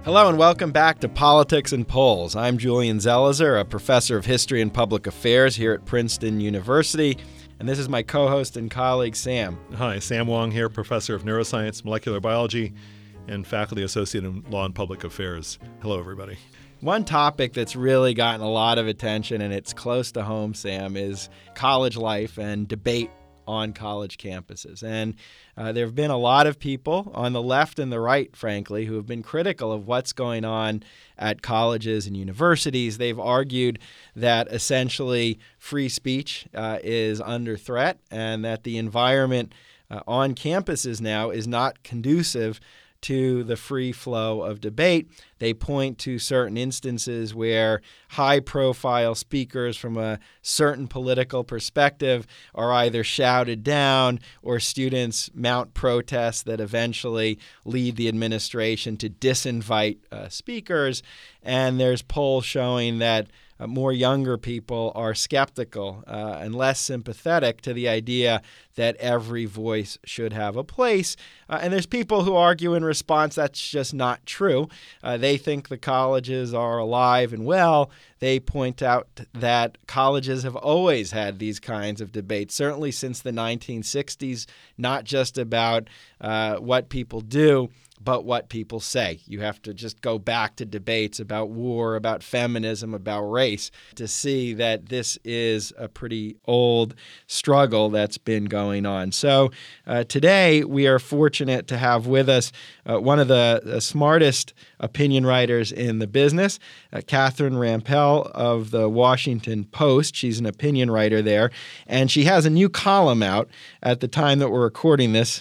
Hello and welcome back to Politics and Polls. I'm Julian Zelizer, a professor of history and public affairs here at Princeton University, and this is my co-host and colleague, Sam. Hi, Sam Wong here, professor of neuroscience, molecular biology, and faculty associate in law and public affairs. Hello, everybody. One topic that's really gotten a lot of attention, and it's close to home, Sam, is college life and debate on college campuses. And there have been a lot of people on the left and the right, frankly, who have been critical of what's going on at colleges and universities. They've argued that essentially free speech is under threat and that the environment on campuses now is not conducive to the free flow of debate. They point to certain instances where high-profile speakers from a certain political perspective are either shouted down or students mount protests that eventually lead the administration to disinvite speakers. And there's polls showing that more younger people are skeptical and less sympathetic to the idea that every voice should have a place. And there's people who argue in response that's just not true. They think the colleges are alive and well. They point out that colleges have always had these kinds of debates, certainly since the 1960s, not just about what people do, but what people say. You have to just go back to debates about war, about feminism, about race to see that this is a pretty old struggle that's been going on. So today we are fortunate to have with us one of the smartest opinion writers in the business, Catherine Rampell of the Washington Post. She's an opinion writer there, and she has a new column out at the time that we're recording this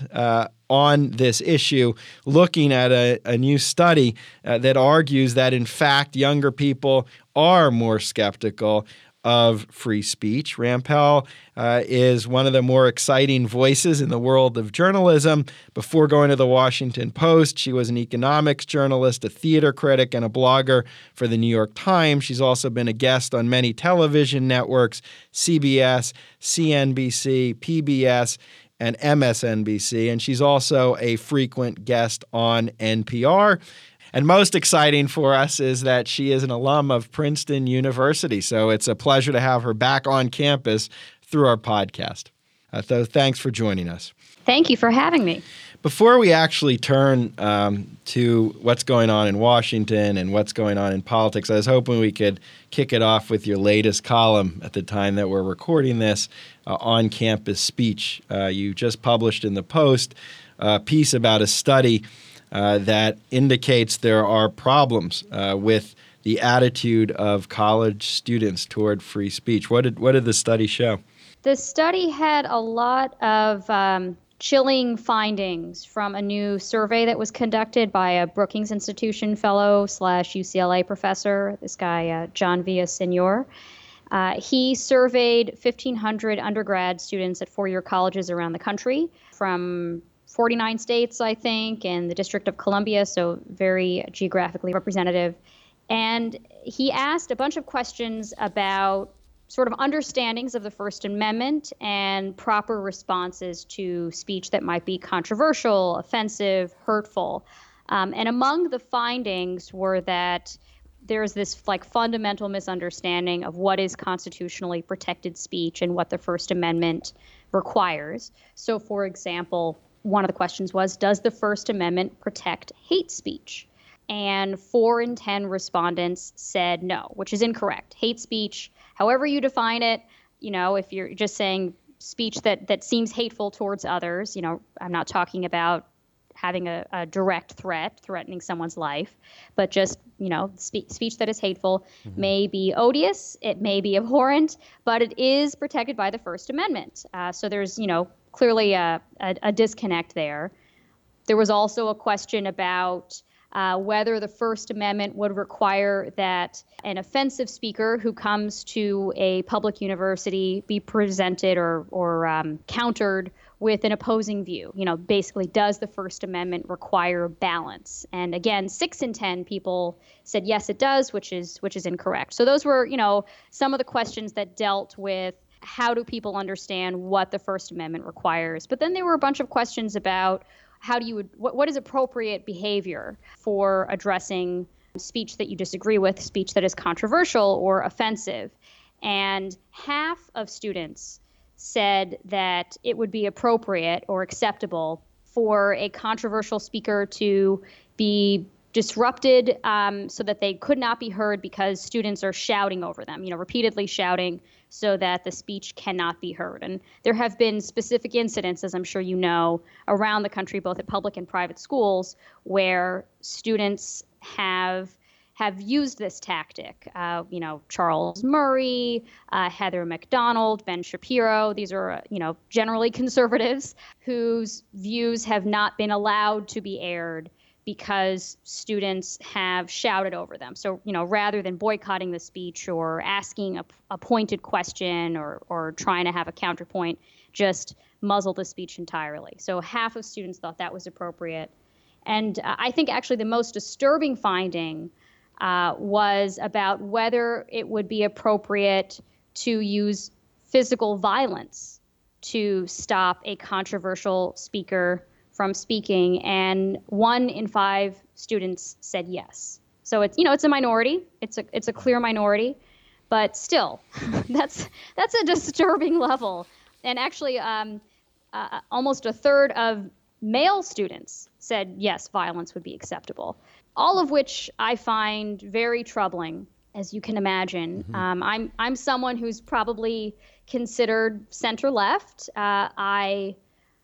on this issue, looking at a new study that argues that, in fact, younger people are more skeptical of free speech. Rampell is one of the more exciting voices in the world of journalism. Before going to the Washington Post, she was an economics journalist, a theater critic, and a blogger for the New York Times. She's also been a guest on many television networks, CBS, CNBC, PBS, and MSNBC, and she's also a frequent guest on NPR. And most exciting for us is that she is an alum of Princeton University, so it's a pleasure to have her back on campus through our podcast. So thanks for joining us. Thank you for having me. Before we actually turn to what's going on in Washington and what's going on in politics, I was hoping we could kick it off with your latest column at the time that we're recording this, on-campus speech. You just published in the Post a piece about a study that indicates there are problems with the attitude of college students toward free speech. What did the study show? The study had a lot of chilling findings from a new survey that was conducted by a Brookings Institution fellow / UCLA professor, this guy, John Villaseñor. He surveyed 1,500 undergrad students at four-year colleges around the country from 49 states, I think, and the District of Columbia, so very geographically representative. And he asked a bunch of questions about sort of understandings of the First Amendment and proper responses to speech that might be controversial, offensive, hurtful. And among the findings were that there's this fundamental misunderstanding of what is constitutionally protected speech and what the First Amendment requires. So, for example, one of the questions was, does the First Amendment protect hate speech? And 4 in 10 respondents said no, which is incorrect. Hate speech, however you define it, if you're just saying speech that seems hateful towards others, I'm not talking about having a direct threat, threatening someone's life, but just, speech that is hateful may be odious, it may be abhorrent, but it is protected by the First Amendment. So there's, clearly a disconnect there. There was also a question about whether the First Amendment would require that an offensive speaker who comes to a public university be presented or countered with an opposing view. Basically, does the First Amendment require balance? And again, 6 in 10 people said yes, it does, which is incorrect. So those were, some of the questions that dealt with how do people understand what the First Amendment requires. But then there were a bunch of questions about what is appropriate behavior for addressing speech that you disagree with, speech that is controversial or offensive. And half of students said that it would be appropriate or acceptable for a controversial speaker to be disrupted so that they could not be heard because students are shouting over them, repeatedly shouting so that the speech cannot be heard. And there have been specific incidents, as I'm sure you know, around the country, both at public and private schools, where students have used this tactic. Charles Murray, Heather McDonald, Ben Shapiro. These are, generally conservatives whose views have not been allowed to be aired because students have shouted over them. So, rather than boycotting the speech or asking a pointed question or trying to have a counterpoint, just muzzle the speech entirely. So half of students thought that was appropriate. And I think actually the most disturbing finding was about whether it would be appropriate to use physical violence to stop a controversial speaker from speaking, and 1 in 5 students said yes. So it's a minority. It's a clear minority, but still, that's a disturbing level. And actually, almost a third of male students said yes, violence would be acceptable. All of which I find very troubling, as you can imagine. Mm-hmm. I'm someone who's probably considered center left. I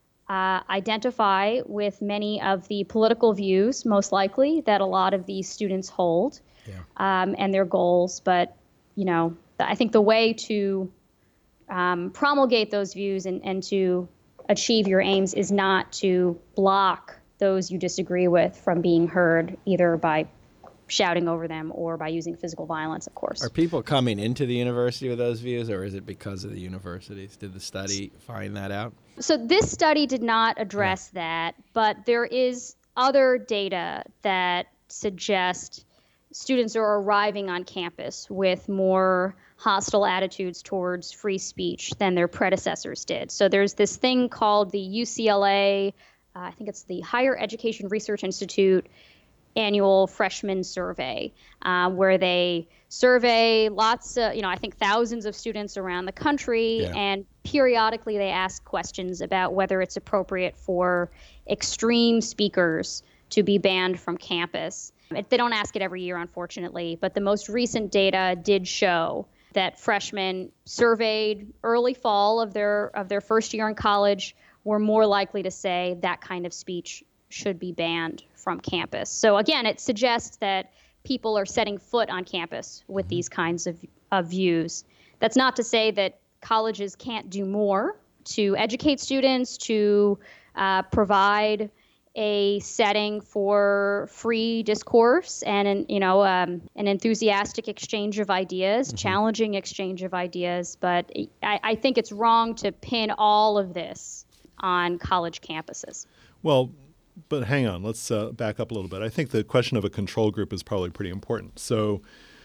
identify with many of the political views, most likely, that a lot of these students hold, and their goals. But, I think the way to promulgate those views and to achieve your aims is not to block those you disagree with from being heard, either by shouting over them or by using physical violence, of course. Are people coming into the university with those views, or is it because of the universities? Did the study find that out? So this study did not address that, but there is other data that suggest students are arriving on campus with more hostile attitudes towards free speech than their predecessors did. So there's this thing called the UCLA, I think it's the Higher Education Research Institute annual freshman survey, where they survey lots of, I think thousands of students around the country, and periodically they ask questions about whether it's appropriate for extreme speakers to be banned from campus. They don't ask it every year, unfortunately, but the most recent data did show that freshmen surveyed early fall of their first year in college were more likely to say that kind of speech should be banned from campus. So again, it suggests that people are setting foot on campus with these kinds of views. That's not to say that colleges can't do more to educate students, to provide a setting for free discourse and an enthusiastic exchange of ideas, challenging exchange of ideas. But I think it's wrong to pin all of this on college campuses. Well, but hang on, let's back up a little bit. I think the question of a control group is probably pretty important. So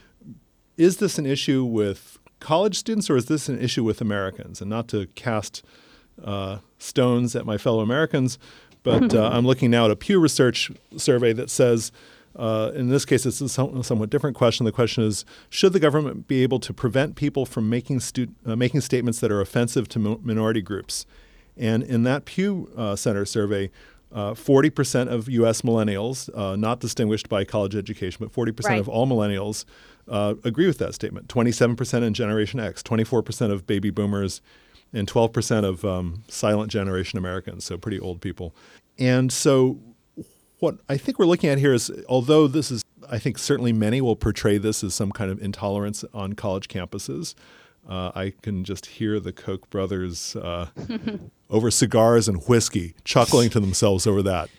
is this an issue with college students, or is this an issue with Americans? And not to cast stones at my fellow Americans, but I'm looking now at a Pew Research survey that says, in this case, it's a somewhat different question. The question is, should the government be able to prevent people from making statements that are offensive to minority groups? And in that Pew Center survey, 40% of U.S. millennials, not distinguished by college education, but 40% of all millennials agree with that statement. 27% in Generation X, 24% of baby boomers, and 12% of silent generation Americans, so pretty old people. And so what I think we're looking at here is, although this is, I think certainly many will portray this as some kind of intolerance on college campuses. I can just hear the Koch brothers over cigars and whiskey chuckling to themselves over that.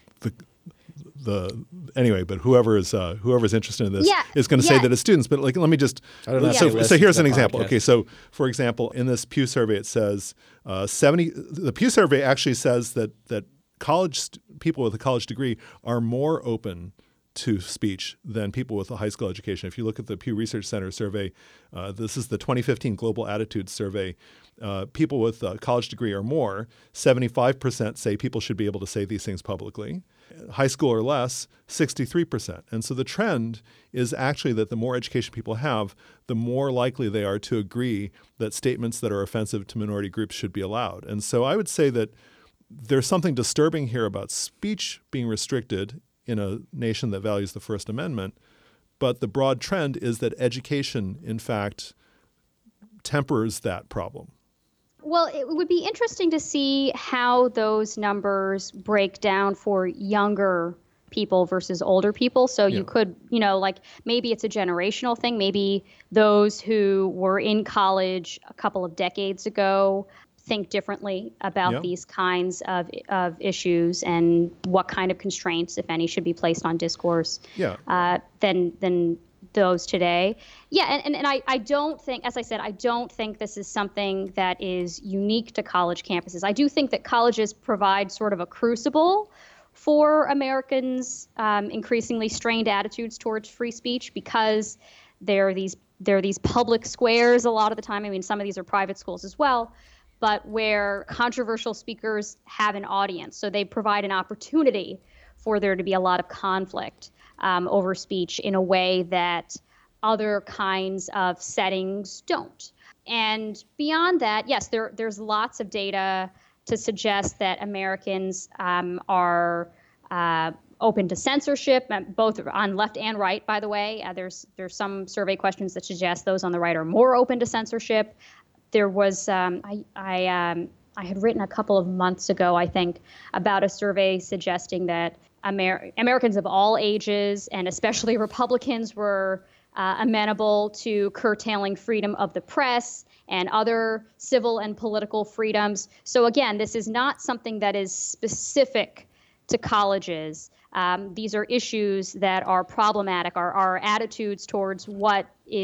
Anyway, but whoever's interested in this is going to say that as students. But let me just. So here's an example. Okay, so for example, in this Pew survey, it says the Pew survey actually says that college people with a college degree are more open to speech than people with a high school education. If you look at the Pew Research Center survey, this is the 2015 Global Attitudes Survey, people with a college degree or more, 75% say people should be able to say these things publicly. High school or less, 63%. And so the trend is actually that the more education people have, the more likely they are to agree that statements that are offensive to minority groups should be allowed. And so I would say that there's something disturbing here about speech being restricted in a nation that values the First Amendment, but the broad trend is that education, in fact, tempers that problem. Well, it would be interesting to see how those numbers break down for younger people versus older people. So you could, like maybe it's a generational thing. Maybe those who were in college a couple of decades ago think differently about these kinds of issues and what kind of constraints, if any, should be placed on discourse than those today. Yeah, and I don't think, as I said, I don't think this is something that is unique to college campuses. I do think that colleges provide sort of a crucible for Americans' increasingly strained attitudes towards free speech because there are these public squares a lot of the time. I mean, some of these are private schools as well, but where controversial speakers have an audience. So they provide an opportunity for there to be a lot of conflict over speech in a way that other kinds of settings don't. And beyond that, yes, there's lots of data to suggest that Americans are open to censorship, both on left and right, by the way. There's some survey questions that suggest those on the right are more open to censorship. There was, I had written a couple of months ago, I think, about a survey suggesting that Americans of all ages, and especially Republicans, were amenable to curtailing freedom of the press and other civil and political freedoms. So again, this is not something that is specific to colleges. These are issues that are problematic, our attitudes towards what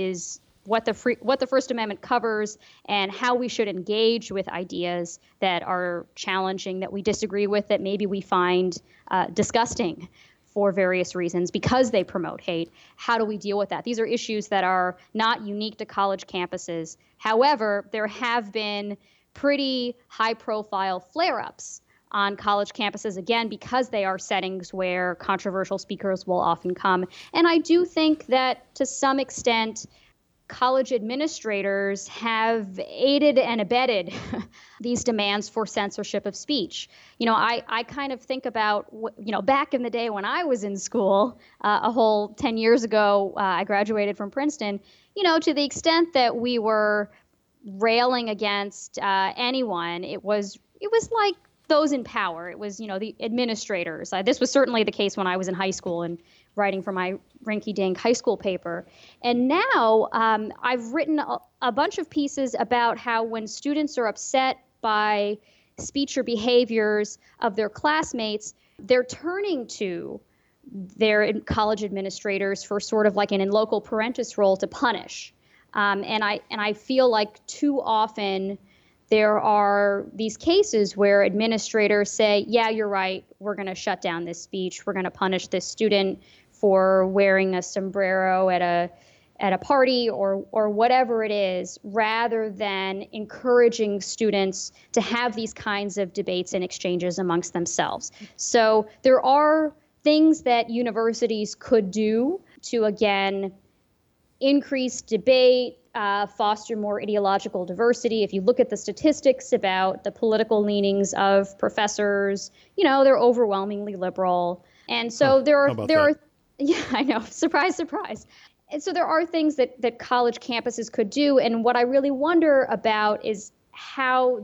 the First Amendment covers and how we should engage with ideas that are challenging, that we disagree with, that maybe we find disgusting for various reasons because they promote hate. How do we deal with that? These are issues that are not unique to college campuses. However, there have been pretty high-profile flare-ups on college campuses, again, because they are settings where controversial speakers will often come. And I do think that to some extent, college administrators have aided and abetted these demands for censorship of speech. I kind of think about, back in the day when I was in school, a whole 10 years ago, I graduated from Princeton, to the extent that we were railing against anyone, it was like those in power. It was, the administrators. This was certainly the case when I was in high school and writing for my rinky-dink high school paper. And now I've written a bunch of pieces about how when students are upset by speech or behaviors of their classmates, they're turning to their college administrators for sort of like an in loco parentis role to punish. And I feel like too often there are these cases where administrators say, yeah, you're right, we're going to shut down this speech, we're going to punish this student for wearing a sombrero at a party or whatever it is, rather than encouraging students to have these kinds of debates and exchanges amongst themselves. So there are things that universities could do to, again, increase debate, foster more ideological diversity. If you look at the statistics about the political leanings of professors, they're overwhelmingly liberal. And so there are yeah, I know. Surprise, surprise. And so there are things that college campuses could do. And what I really wonder about is how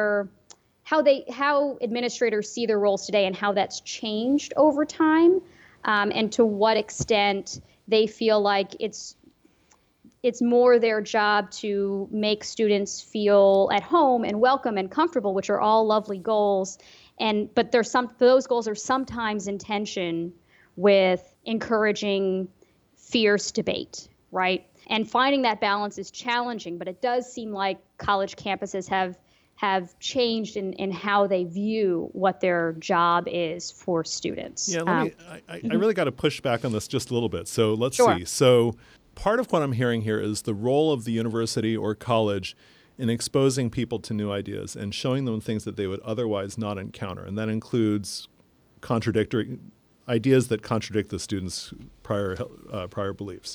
administrators see their roles today and how that's changed over time, and to what extent they feel like it's more their job to make students feel at home and welcome and comfortable, which are all lovely goals. But those goals are sometimes in tension with encouraging fierce debate, right? And finding that balance is challenging, but it does seem like college campuses have have changed in how they view what their job is for students. Yeah, I really got to push back on this just a little bit. So let's Sure. see. So part of what I'm hearing here is the role of the university or college in exposing people to new ideas and showing them things that they would otherwise not encounter. And that includes contradictory ideas that contradict the students' prior beliefs.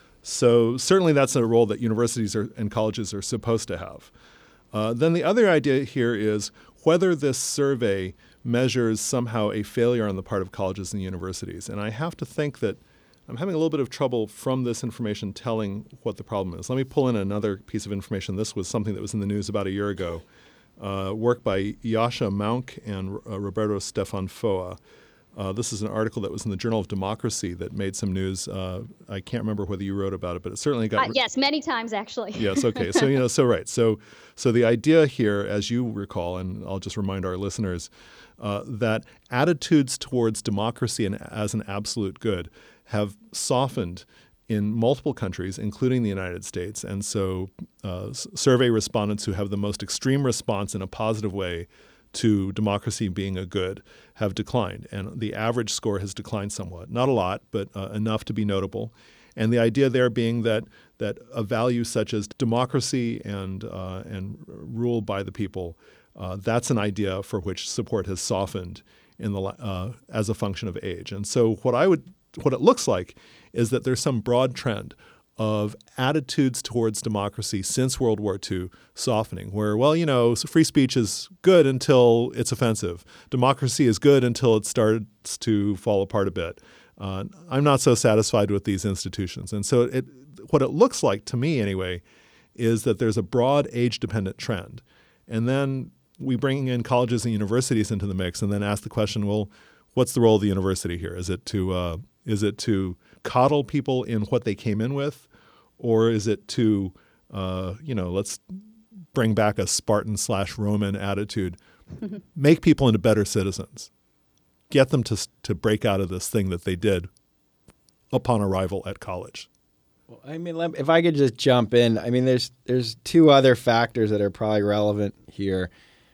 So certainly that's a role that universities and colleges are supposed to have. Then the other idea here is whether this survey measures somehow a failure on the part of colleges and universities. And I have to think that I'm having a little bit of trouble from this information telling what the problem is. Let me pull in another piece of information. This was something that was in the news about a year ago. Work by Yasha Mounk and Roberto Stefan Foa. This is an article that was in the Journal of Democracy that made some news. I can't remember whether you wrote about it, but it certainly got... Yes, many times, actually. Yes, okay. So the idea here, as you recall, and I'll just remind our listeners, that attitudes towards democracy and as an absolute good have softened in multiple countries, including the United States. And so survey respondents who have the most extreme response in a positive way to democracy being a good have declined. And the average score has declined somewhat. Not a lot, but enough to be notable. And the idea there being that a value such as democracy and rule by the people, that's an idea for which support has softened in the as a function of age. And so what it looks like is that there's some broad trend of attitudes towards democracy since World War II softening, where, free speech is good until it's offensive. Democracy is good until it starts to fall apart a bit. I'm not so satisfied with these institutions. And so what it looks like to me anyway is that there's a broad age-dependent trend. And then we bring in colleges and universities into the mix and then ask the question, well, what's the role of the university here? Is it to coddle people in what they came in with? Or is it to, let's bring back a Spartan/Roman attitude, make people into better citizens, get them to break out of this thing that they did upon arrival at college? Well, if I could just jump in, there's two other factors that are probably relevant here.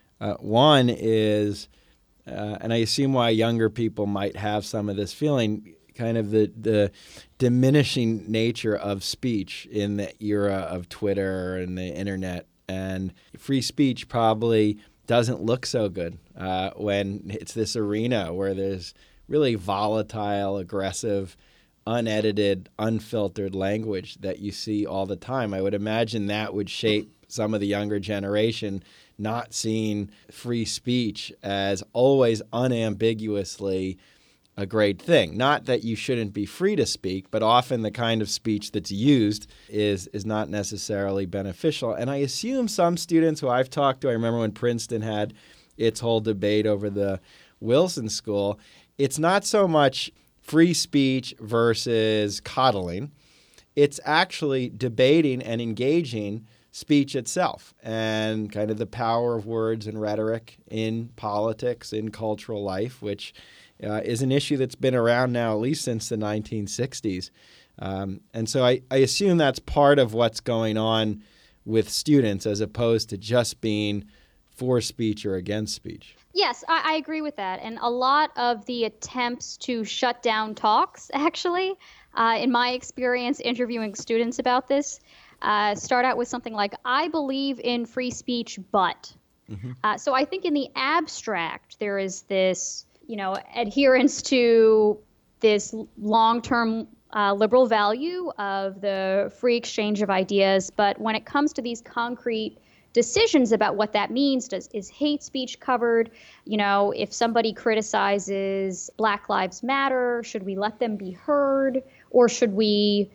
One is, and I assume why younger people might have some of this feeling, kind of the diminishing nature of speech in the era of Twitter and the internet. And free speech probably doesn't look so good when it's this arena where there's really volatile, aggressive, unedited, unfiltered language that you see all the time. I would imagine that would shape some of the younger generation not seeing free speech as always unambiguously a great thing. Not that you shouldn't be free to speak, but often the kind of speech that's used is not necessarily beneficial. And I assume some students who I've talked to, I remember when Princeton had its whole debate over the Wilson School, it's not so much free speech versus coddling. It's actually debating and engaging speech itself and kind of the power of words and rhetoric in politics, in cultural life, which is an issue that's been around now at least since the 1960s. And so I assume that's part of what's going on with students as opposed to just being for speech or against speech. Yes, I agree with that. And a lot of the attempts to shut down talks, actually, in my experience interviewing students about this, start out with something like, I believe in free speech, but. Mm-hmm. So I think in the abstract, there is this adherence to this long-term liberal value of the free exchange of ideas. But when it comes to these concrete decisions about what that means, is hate speech covered? If somebody criticizes Black Lives Matter, should we let them be heard? Or should we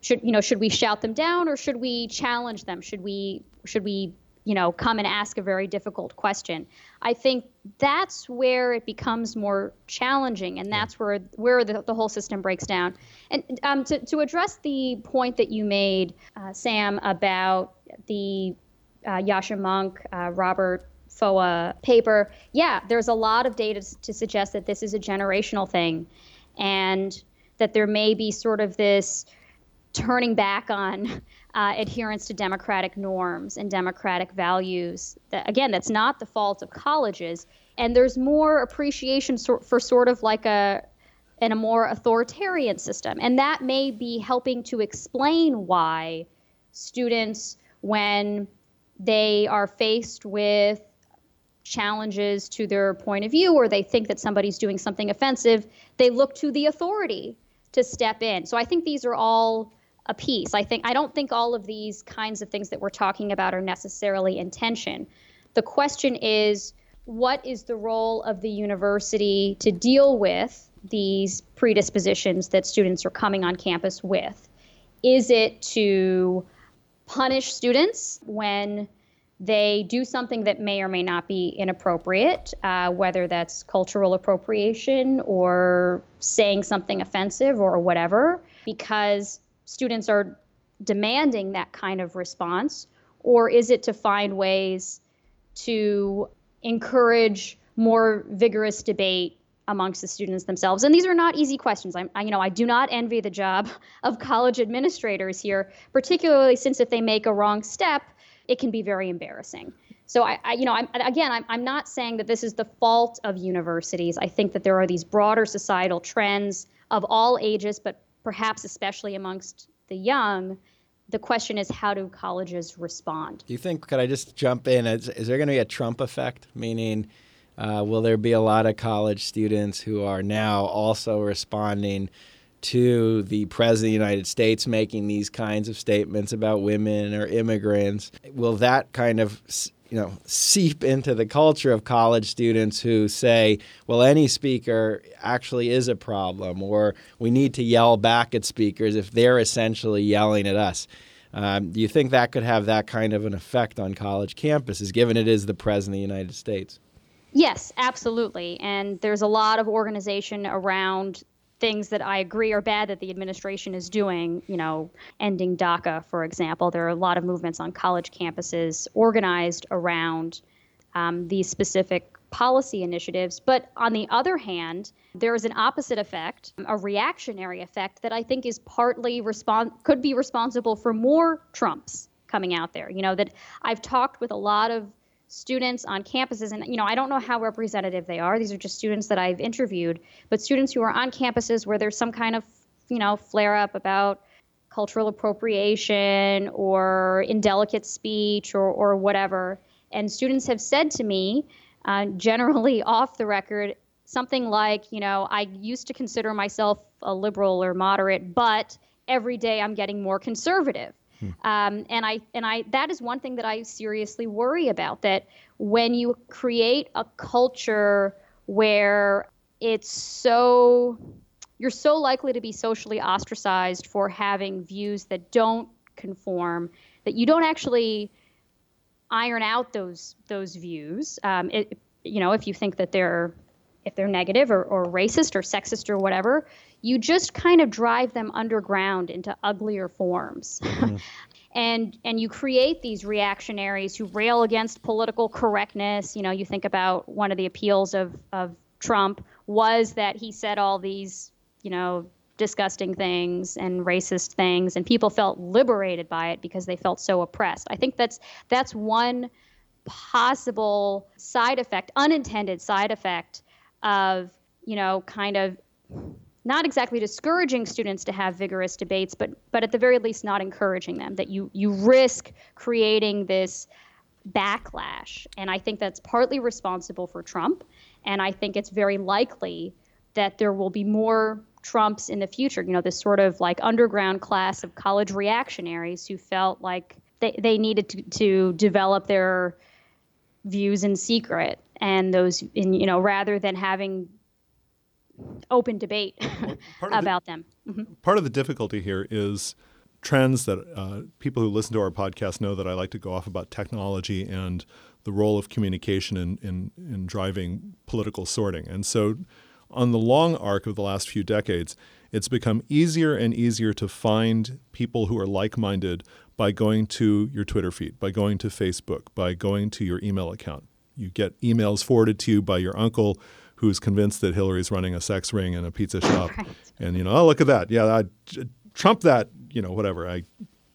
shout them down, or should we challenge them? Should we come and ask a very difficult question? I think that's where it becomes more challenging, and that's where the whole system breaks down. And to address the point that you made, Sam, about the Yasha Mounk, Robert Foa paper, there's a lot of data to suggest that this is a generational thing, and that there may be sort of this turning back on adherence to democratic norms and democratic values. Again, that's not the fault of colleges. And there's more appreciation for sort of like a more authoritarian system. And that may be helping to explain why students, when they are faced with challenges to their point of view, or they think that somebody's doing something offensive, they look to the authority to step in. So I think these are all a piece. I don't think all of these kinds of things that we're talking about are necessarily in tension. The question is, what is the role of the university to deal with these predispositions that students are coming on campus with? Is it to punish students when they do something that may or may not be inappropriate, whether that's cultural appropriation or saying something offensive or whatever, because students are demanding that kind of response? Or is it to find ways to encourage more vigorous debate amongst the students themselves? And these are not easy questions. I do not envy the job of college administrators here, particularly since if they make a wrong step, it can be very embarrassing. So I'm not saying that this is the fault of universities. I think that there are these broader societal trends of all ages, but perhaps especially amongst the young. The question is, how do colleges respond? Do you think, could I just jump in, is there going to be a Trump effect? Meaning, will there be a lot of college students who are now also responding to the President of the United States making these kinds of statements about women or immigrants? Will that kind of seep into the culture of college students who say, well, any speaker actually is a problem, or we need to yell back at speakers if they're essentially yelling at us? Do you think that could have that kind of an effect on college campuses, given it is the President of the United States? Yes, absolutely. And there's a lot of organization around things that I agree are bad that the administration is doing, ending DACA, for example. There are a lot of movements on college campuses organized around these specific policy initiatives. But on the other hand, there is an opposite effect, a reactionary effect that I think is partly could be responsible for more Trumps coming out there. That I've talked with a lot of students on campuses, and I don't know how representative they are. These are just students that I've interviewed, but students who are on campuses where there's some kind of flare up about cultural appropriation or indelicate speech or whatever. And students have said to me, generally off the record, something like, I used to consider myself a liberal or moderate, but every day I'm getting more conservative. And that is one thing that I seriously worry about, that when you create a culture where you're so likely to be socially ostracized for having views that don't conform, that you don't actually iron out those views. If you think that if they're negative or racist or sexist or whatever, you just kind of drive them underground into uglier forms. Mm-hmm. and you create these reactionaries who rail against political correctness. You think about one of the appeals of Trump was that he said all these, disgusting things and racist things, and people felt liberated by it because they felt so oppressed. I think that's one possible side effect, unintended side effect of, kind of not exactly discouraging students to have vigorous debates, but at the very least not encouraging them, that you risk creating this backlash. And I think that's partly responsible for Trump. And I think it's very likely that there will be more Trumps in the future, this sort of like underground class of college reactionaries who felt like they needed to develop their views in secret, and those, rather than having open debate about them. Mm-hmm. Part of the difficulty here is trends that people who listen to our podcast know that I like to go off about technology and the role of communication in driving political sorting. And so on the long arc of the last few decades, it's become easier and easier to find people who are like-minded by going to your Twitter feed, by going to Facebook, by going to your email account. You get emails forwarded to you by your uncle who's convinced that Hillary's running a sex ring in a pizza shop. Right. And, oh, look at that. Yeah, Trump that, whatever. I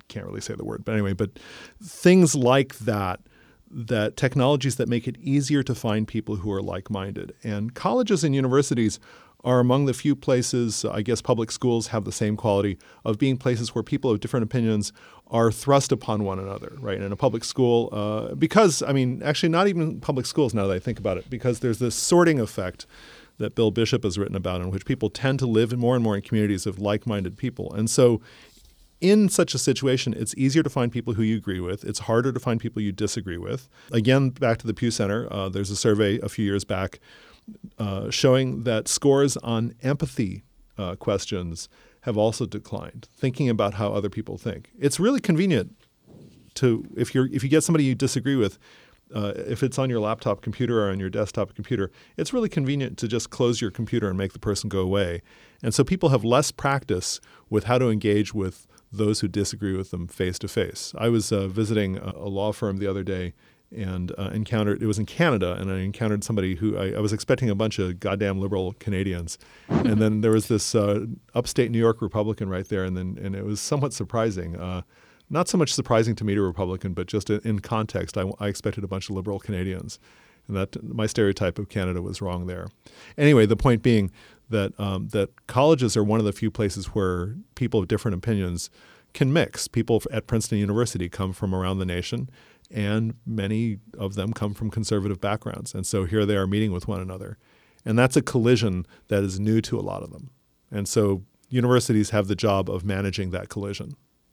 can't really say the word, but anyway, but things like that technologies that make it easier to find people who are like-minded. And colleges and universities are among the few places, I guess public schools have the same quality of being places where people of different opinions are thrust upon one another, right? In a public school, because, actually not even public schools now that I think about it, because there's this sorting effect that Bill Bishop has written about in which people tend to live more and more in communities of like-minded people. And so in such a situation, it's easier to find people who you agree with. It's harder to find people you disagree with. Again, back to the Pew Center, there's a survey a few years back showing that scores on empathy questions have also declined, thinking about how other people think. It's really convenient to, if you get somebody you disagree with, if it's on your laptop computer or on your desktop computer, it's really convenient to just close your computer and make the person go away. And so people have less practice with how to engage with those who disagree with them face to face. I was visiting a law firm the other day and it was in Canada, and I encountered somebody who I was expecting a bunch of goddamn liberal Canadians. And then there was this upstate New York Republican right there, and it was somewhat surprising. Not so much surprising to meet a Republican, but just in context, I expected a bunch of liberal Canadians. And that my stereotype of Canada was wrong there. Anyway, the point being that colleges are one of the few places where people of different opinions can mix. People at Princeton University come from around the nation, and many of them come from conservative backgrounds. And so here they are meeting with one another. And that's a collision that is new to a lot of them. And so universities have the job of managing that collision.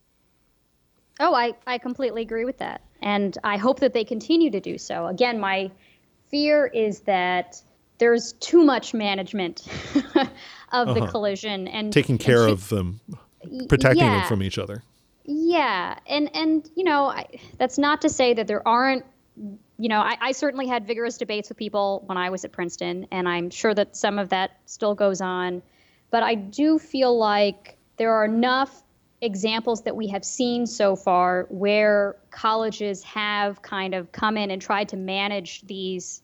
Oh, I completely agree with that. And I hope that they continue to do so. Again, my fear is that there's too much management of the collision and taking care of them, protecting them from each other. Yeah. And that's not to say that there aren't, I certainly had vigorous debates with people when I was at Princeton, and I'm sure that some of that still goes on. But I do feel like there are enough examples that we have seen so far where colleges have kind of come in and tried to manage these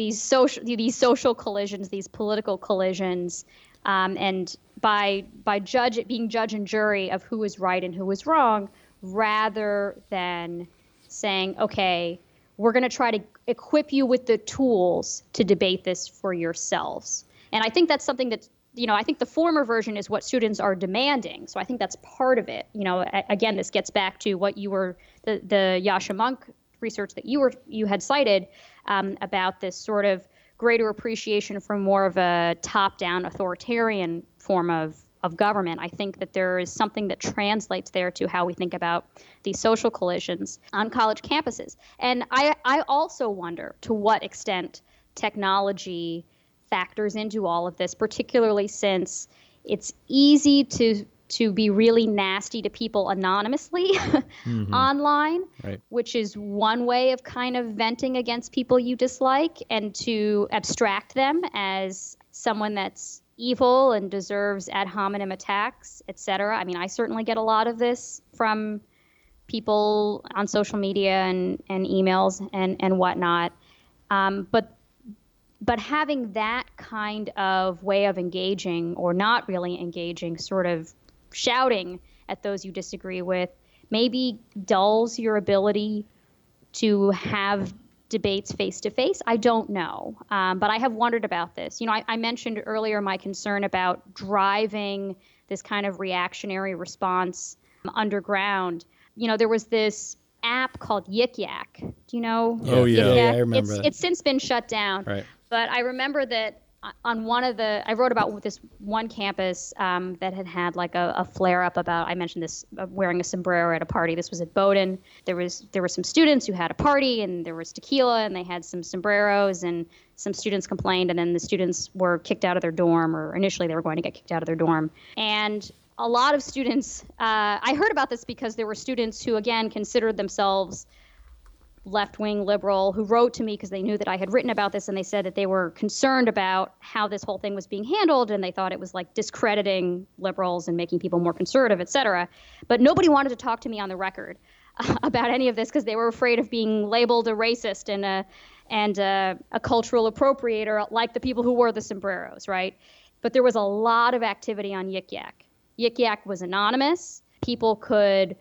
social collisions, these political collisions, and by being judge and jury of who is right and who is wrong, rather than saying, okay, we're going to try to equip you with the tools to debate this for yourselves. And I think that's something that's, I think the former version is what students are demanding. So I think that's part of it. Again, this gets back to what you were, the Yascha Mounk research that you had cited about this sort of greater appreciation for more of a top-down authoritarian form of government. I think that there is something that translates there to how we think about these social collisions on college campuses. And I also wonder to what extent technology factors into all of this, particularly since it's easy to be really nasty to people anonymously online, right, which is one way of kind of venting against people you dislike, and to abstract them as someone that's evil and deserves ad hominem attacks, et cetera. I mean, I certainly get a lot of this from people on social media and emails and whatnot. But having that kind of way of engaging, or not really engaging, sort of shouting at those you disagree with, maybe dulls your ability to have debates face to face. I don't know. But I have wondered about this. I mentioned earlier my concern about driving this kind of reactionary response underground. There was this app called Yik Yak. Do you know? Oh, yeah. Yik Yak? I remember that. It's since been shut down. Right. But I remember that on I wrote about this one campus that had like a flare up about, I mentioned this, wearing a sombrero at a party. This was at Bowdoin. There were some students who had a party, and there was tequila, and they had some sombreros, and some students complained, and then the students were kicked out of their dorm, or initially they were going to get kicked out of their dorm. And a lot of students, I heard about this because there were students who, again, considered themselves left-wing liberal, who wrote to me because they knew that I had written about this, and they said that they were concerned about how this whole thing was being handled, and they thought it was like discrediting liberals and making people more conservative, et cetera. But nobody wanted to talk to me on the record about any of this because they were afraid of being labeled a racist and a cultural appropriator, like the people who wore the sombreros, right? But there was a lot of activity on Yik Yak. Yik Yak was anonymous. People could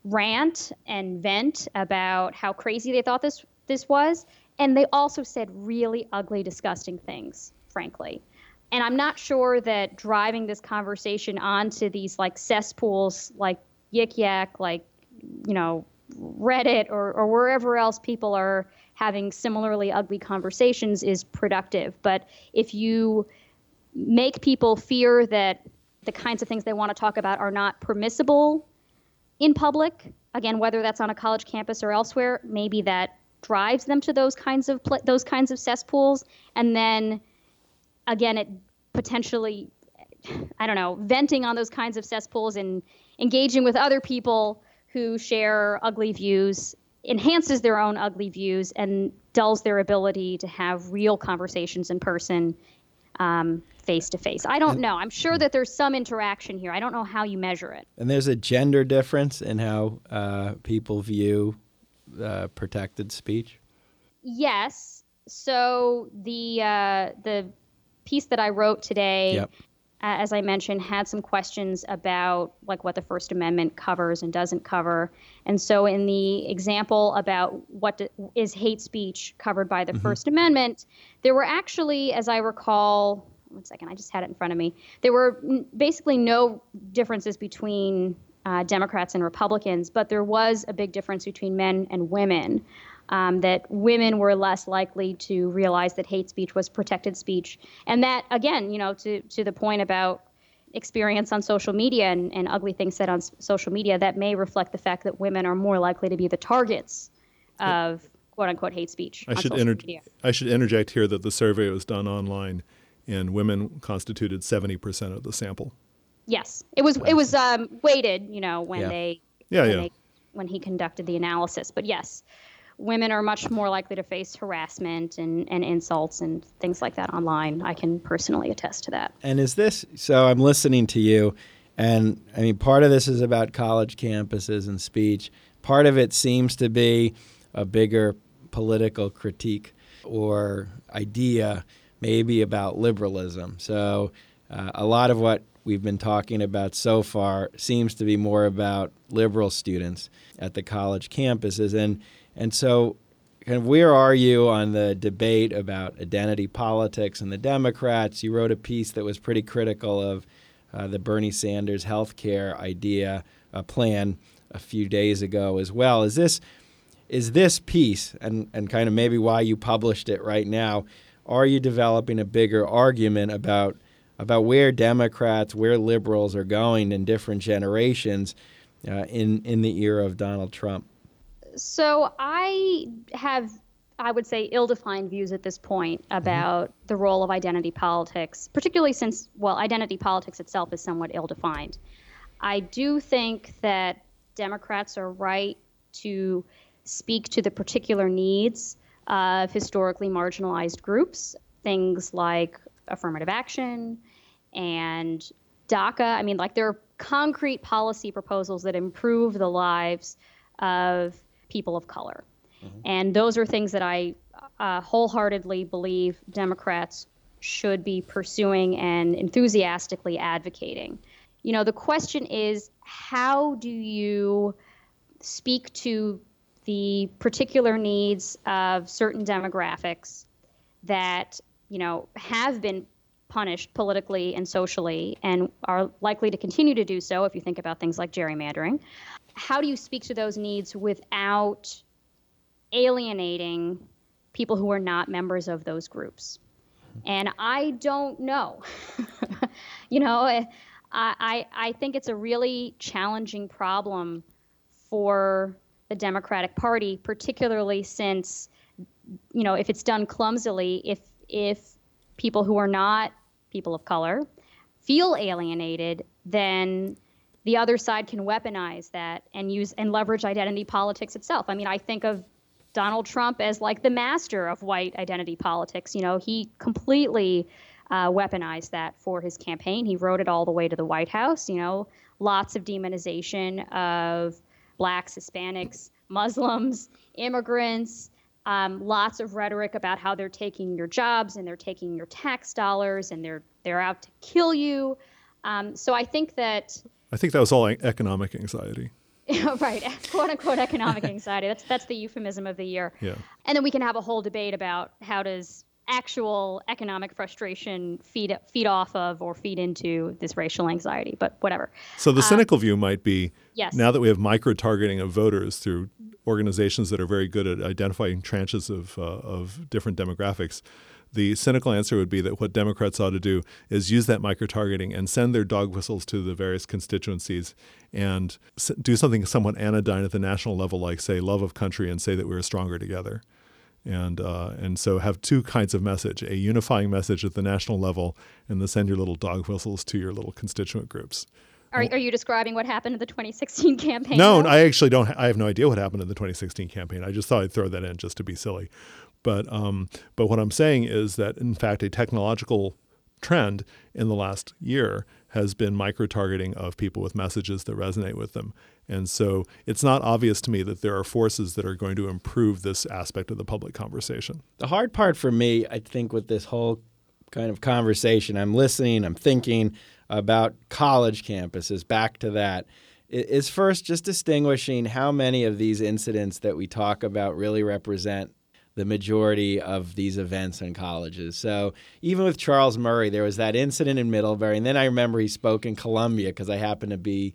rant and vent about how crazy they thought this was. And they also said really ugly, disgusting things, frankly. And I'm not sure that driving this conversation onto these like cesspools, like Yik Yak, like, Reddit or wherever else people are having similarly ugly conversations is productive. But if you make people fear that the kinds of things they want to talk about are not permissible in public, again, whether that's on a college campus or elsewhere, maybe that drives them to those kinds of cesspools. And then again, it potentially, venting on those kinds of cesspools and engaging with other people who share ugly views enhances their own ugly views and dulls their ability to have real conversations in person, face to face. I don't know. I'm sure that there's some interaction here. I don't know how you measure it. And there's a gender difference in how people view protected speech? Yes. So the piece that I wrote today, Yep. As I mentioned, had some questions about like what the First Amendment covers and doesn't cover. And so in the example about is hate speech covered by the First Amendment, there were actually, as I recall, one second, I just had it in front of me. There were basically no differences between Democrats and Republicans, but there was a big difference between men and women. That women were less likely to realize that hate speech was protected speech. And that, again, to the point about experience on social media and ugly things said on social media, that may reflect the fact that women are more likely to be the targets of quote unquote hate speech on social media. I should interject here that the survey was done online and women constituted 70% of the sample. Yes, it was weighted, when he conducted the analysis. But yes, women are much more likely to face harassment and insults and things like that online. I can personally attest to that. And so I'm listening to you, and I mean, part of this is about college campuses and speech. Part of it seems to be a bigger political critique or idea, maybe about liberalism. So a lot of what we've been talking about so far seems to be more about liberal students at the college campuses. And so kind of where are you on the debate about identity politics and the Democrats? You wrote a piece that was pretty critical of the Bernie Sanders healthcare plan a few days ago as well. Is this piece, and kind of maybe why you published it right now, are you developing a bigger argument about where Democrats, where liberals are going in different generations in the era of Donald Trump? So I have, I would say, ill-defined views at this point about the role of identity politics, particularly since, identity politics itself is somewhat ill-defined. I do think that Democrats are right to speak to the particular needs of historically marginalized groups, things like affirmative action and DACA. I mean, like, there are concrete policy proposals that improve the lives of people of color. And those are things that I wholeheartedly believe Democrats should be pursuing and enthusiastically advocating. The question is, how do you speak to the particular needs of certain demographics that, have been punished politically and socially and are likely to continue to do so if you think about things like gerrymandering? How do you speak to those needs without alienating people who are not members of those groups? And I don't know. I think it's a really challenging problem for the Democratic Party, particularly since, if it's done clumsily, if people who are not people of color feel alienated, then the other side can weaponize that and use and leverage identity politics itself. I mean, I think of Donald Trump as like the master of white identity politics. He completely weaponized that for his campaign. He rode it all the way to the White House. Lots of demonization of Blacks, Hispanics, Muslims, immigrants, lots of rhetoric about how they're taking your jobs and they're taking your tax dollars and they're out to kill you. So I think that was all economic anxiety. Right, quote unquote economic anxiety. That's the euphemism of the year. Yeah. And then we can have a whole debate about how does actual economic frustration feed off of or feed into this racial anxiety, but whatever. So the cynical view might be, yes. Now that we have micro-targeting of voters through organizations that are very good at identifying tranches of different demographics, the cynical answer would be that what Democrats ought to do is use that micro-targeting and send their dog whistles to the various constituencies and do something somewhat anodyne at the national level, like, say, love of country, and say that we're stronger together. And so have two kinds of message, a unifying message at the national level, and then send your little dog whistles to your little constituent groups. Are you describing what happened in the 2016 campaign? No, though? I actually don't. I have no idea what happened in the 2016 campaign. I just thought I'd throw that in just to be silly. But what I'm saying is that, in fact, a technological trend in the last year has been micro-targeting of people with messages that resonate with them. And so it's not obvious to me that there are forces that are going to improve this aspect of the public conversation. The hard part for me, I think, with this whole kind of conversation, I'm listening, I'm thinking about college campuses, back to that, is first just distinguishing how many of these incidents that we talk about really represent the majority of these events in colleges. So even with Charles Murray, there was that incident in Middlebury, and then I remember he spoke in Columbia because I happened to be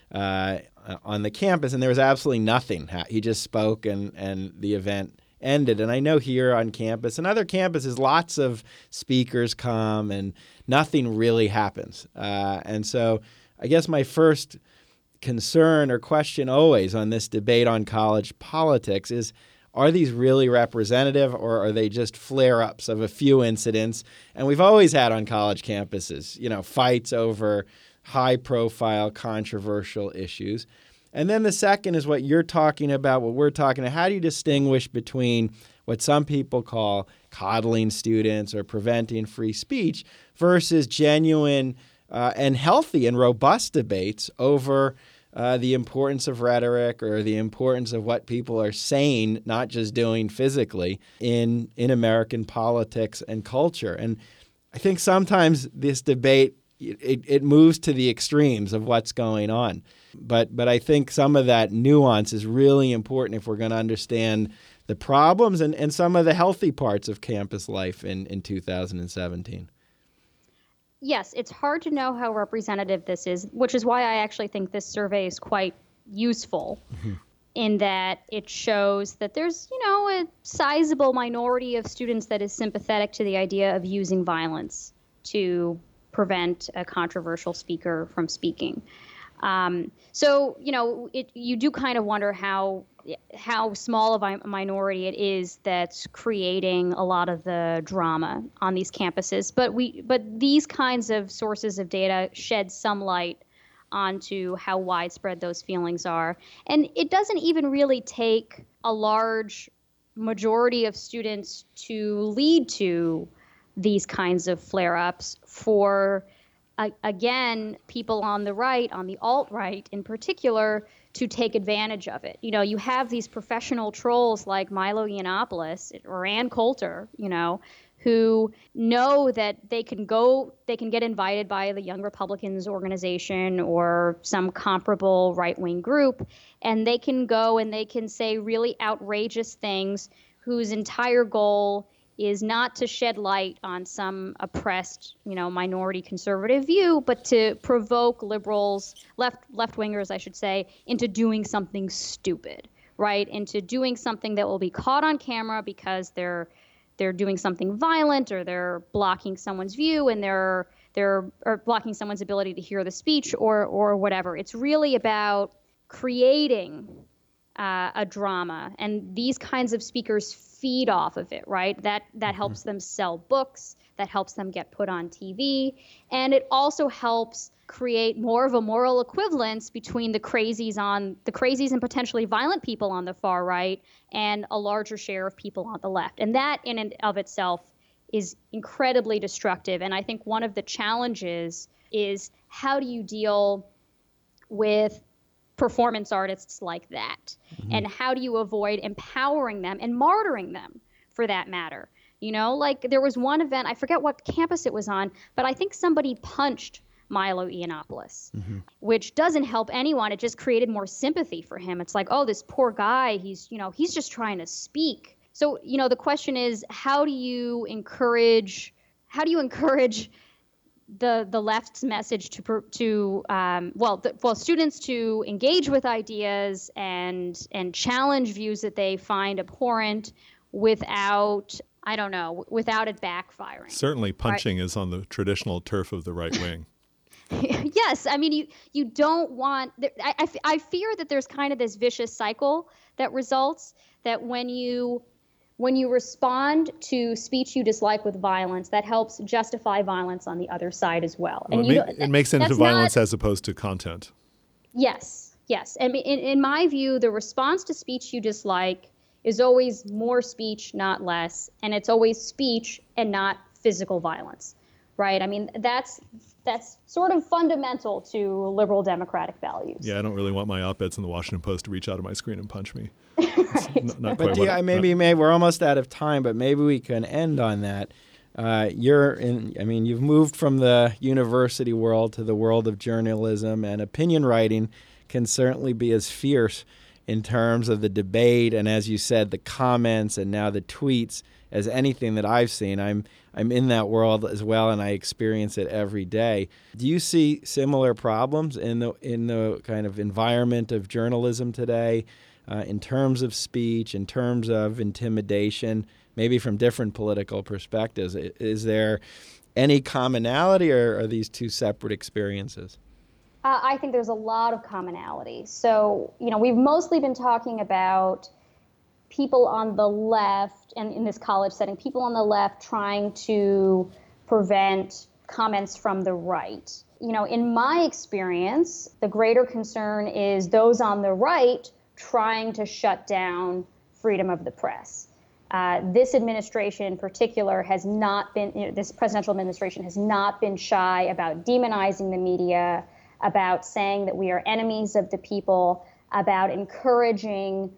on the campus, and there was absolutely nothing. He just spoke, and the event ended. And I know here on campus and other campuses, lots of speakers come, and nothing really happens. And so I guess my first concern or question always on this debate on college politics is, are these really representative, or are they just flare-ups of a few incidents? And we've always had on college campuses, fights over high-profile, controversial issues. And then the second is what you're talking about, what we're talking about. How do you distinguish between what some people call coddling students or preventing free speech versus genuine and healthy and robust debates over the importance of rhetoric or the importance of what people are saying, not just doing physically, in American politics and culture? And I think sometimes this debate, it moves to the extremes of what's going on. But I think some of that nuance is really important if we're going to understand the problems and some of the healthy parts of campus life in 2017. Yes, it's hard to know how representative this is, which is why I actually think this survey is quite useful in that it shows that there's, a sizable minority of students that is sympathetic to the idea of using violence to prevent a controversial speaker from speaking. So, you do kind of wonder how small of a minority it is that's creating a lot of the drama on these campuses. But these kinds of sources of data shed some light onto how widespread those feelings are. And it doesn't even really take a large majority of students to lead to these kinds of flare-ups for, again, people on the right, on the alt-right in particular, to take advantage of it. You have these professional trolls like Milo Yiannopoulos or Ann Coulter, who know that they can get invited by the Young Republicans organization or some comparable right-wing group, and they can go and they can say really outrageous things whose entire goal is not to shed light on some oppressed, minority conservative view, but to provoke liberals, left-wingers, I should say, into doing something stupid, right? Into doing something that will be caught on camera because they're doing something violent, or they're blocking someone's view, and they're blocking someone's ability to hear the speech, or whatever. It's really about creating a drama, and these kinds of speakers feed off of it, right? That helps them sell books, that helps them get put on TV, and it also helps create more of a moral equivalence between the crazies and potentially violent people on the far right and a larger share of people on the left. And that in and of itself is incredibly destructive. And I think one of the challenges is, how do you deal with performance artists like that? And how do you avoid empowering them and martyring them, for that matter? Like there was one event, I forget what campus it was on, but I think somebody punched Milo Yiannopoulos, which doesn't help anyone. It just created more sympathy for him. It's like, oh, this poor guy, he's just trying to speak. So, the question is, how do you encourage the left's message to students to engage with ideas and challenge views that they find abhorrent without it backfiring? Certainly punching is on the traditional turf of the right wing. Yes. I mean, you don't want – I fear that there's kind of this vicious cycle that results that when you respond to speech you dislike with violence, that helps justify violence on the other side as well. And it makes it into violence as opposed to content. Yes. And in my view, the response to speech you dislike is always more speech, not less. And it's always speech and not physical violence, right? I mean, that's sort of fundamental to liberal democratic values. Yeah, I don't really want my op-eds in the Washington Post to reach out of my screen and punch me. Right. Not but quite maybe we're almost out of time, but maybe we can end on that. You've moved from the university world to the world of journalism, and opinion writing can certainly be as fierce in terms of the debate and, as you said, the comments and now the tweets as anything that I've seen. I'm in that world as well, and I experience it every day. Do you see similar problems in the kind of environment of journalism today, in terms of speech, in terms of intimidation, maybe from different political perspectives? Is there any commonality, or are these two separate experiences? I think there's a lot of commonality. So, we've mostly been talking about people on the left, and in this college setting, people on the left trying to prevent comments from the right. In my experience, the greater concern is those on the right trying to shut down freedom of the press. This administration in particular has not been, this presidential administration has not been shy about demonizing the media, about saying that we are enemies of the people, about encouraging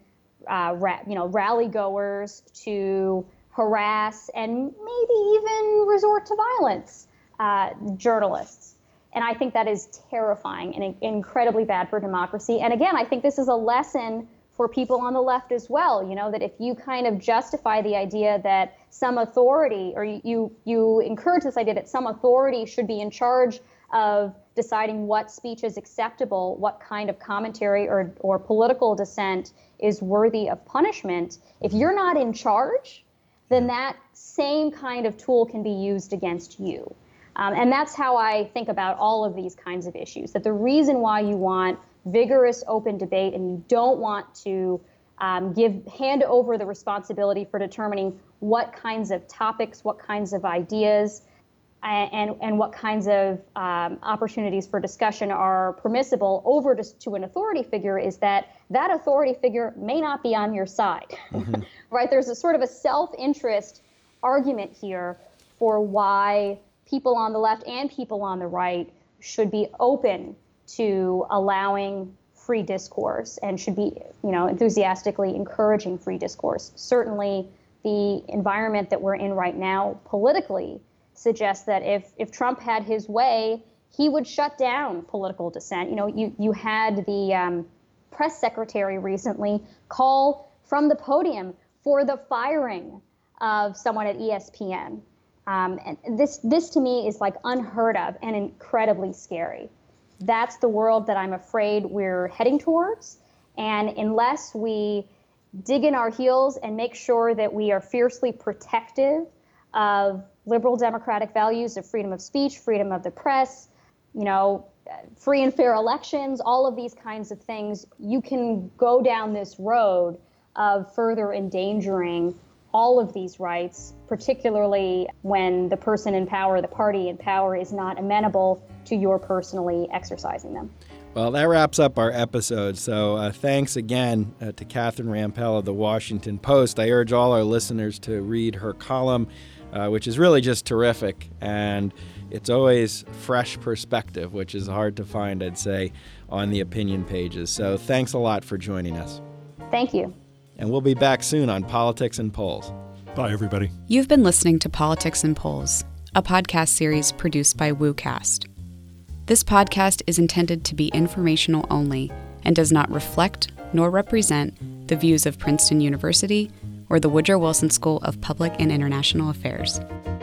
rally goers to harass and maybe even resort to violence journalists. And I think that is terrifying and incredibly bad for democracy. And again, I think this is a lesson for people on the left as well, that if you kind of justify the idea that some authority, or you encourage this idea that some authority should be in charge of deciding what speech is acceptable, what kind of commentary or political dissent is worthy of punishment, if you're not in charge, then that same kind of tool can be used against you. And that's how I think about all of these kinds of issues, that the reason why you want vigorous open debate and you don't want to hand over the responsibility for determining what kinds of topics, what kinds of ideas, and what kinds of opportunities for discussion are permissible over to an authority figure, is that authority figure may not be on your side, right? There's a sort of a self-interest argument here for why people on the left and people on the right should be open to allowing free discourse and should be, enthusiastically encouraging free discourse. Certainly, the environment that we're in right now politically suggests that if Trump had his way, he would shut down political dissent. You had the press secretary recently call from the podium for the firing of someone at ESPN. And this to me is like unheard of and incredibly scary. That's the world that I'm afraid we're heading towards. And unless we dig in our heels and make sure that we are fiercely protective of liberal democratic values of freedom of speech, freedom of the press, free and fair elections, all of these kinds of things, you can go down this road of further endangering all of these rights, particularly when the person in power, the party in power, is not amenable to your personally exercising them. Well, that wraps up our episode. So thanks again to Catherine Rampell of the Washington Post. I urge all our listeners to read her column, which is really just terrific. And it's always fresh perspective, which is hard to find, I'd say, on the opinion pages. So thanks a lot for joining us. Thank you. And we'll be back soon on Politics and Polls. Bye, everybody. You've been listening to Politics and Polls, a podcast series produced by WooCast. This podcast is intended to be informational only and does not reflect nor represent the views of Princeton University or the Woodrow Wilson School of Public and International Affairs.